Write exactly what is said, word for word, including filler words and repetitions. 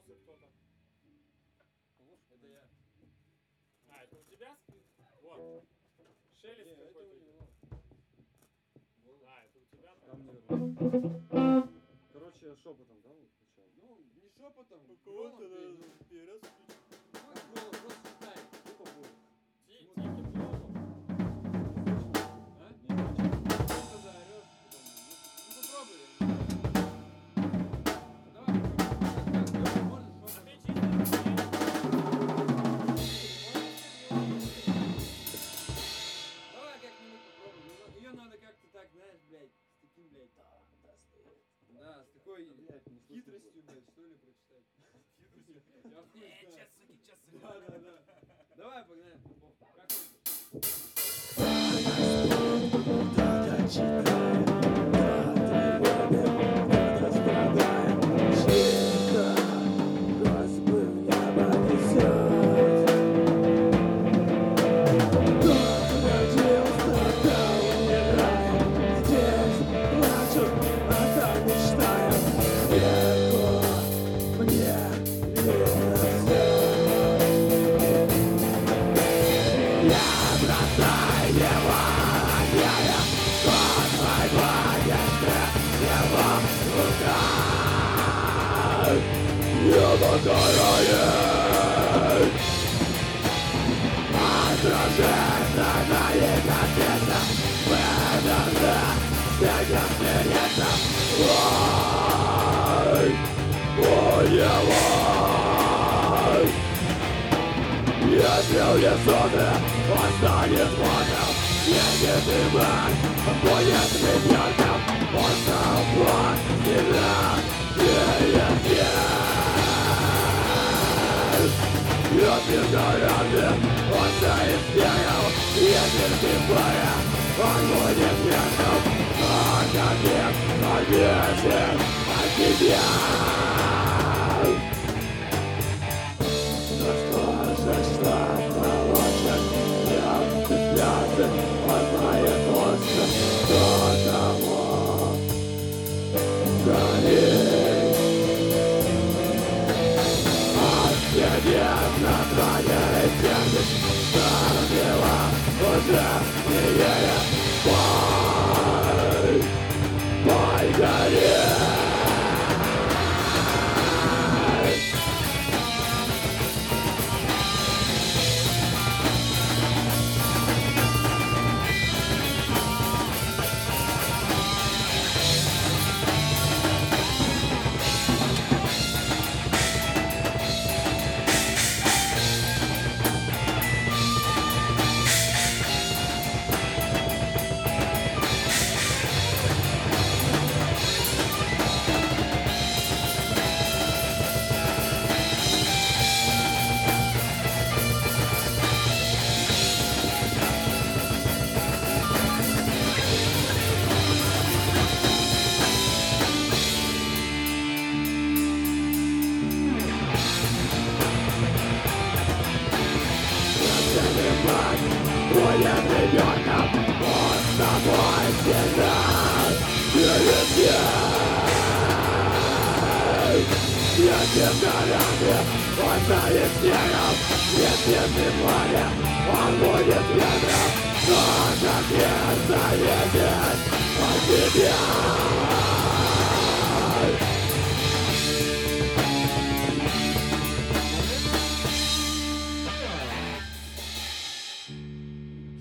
Ложится кто-то. Это я. А, это у тебя? Вот. Шелест какой-то. А, это у тебя? Там, наверное. Короче, шепотом, да, вот сначала? Ну, не шепотом. У кого-то голосом, надо первый раз. Как голос, просто читай. Тупо будет. Ти- Тихим голосом. А? Не кричи. Просто заорёшь, потом, ну, ну попробуй. Давай, попробуй. Можно А шепотом. ты чисто. Давай как-нибудь попробуем. Ну, её надо как-то так, знаешь, блядь, с таким, блядь. Да, с такой Блядь, не слышно хитростью, блядь, что ли, прочитать. Хитростью? Я хуй знаю. суки, час, Да, да, да. Давай, погнали. Как хочешь. Заедет по тебе.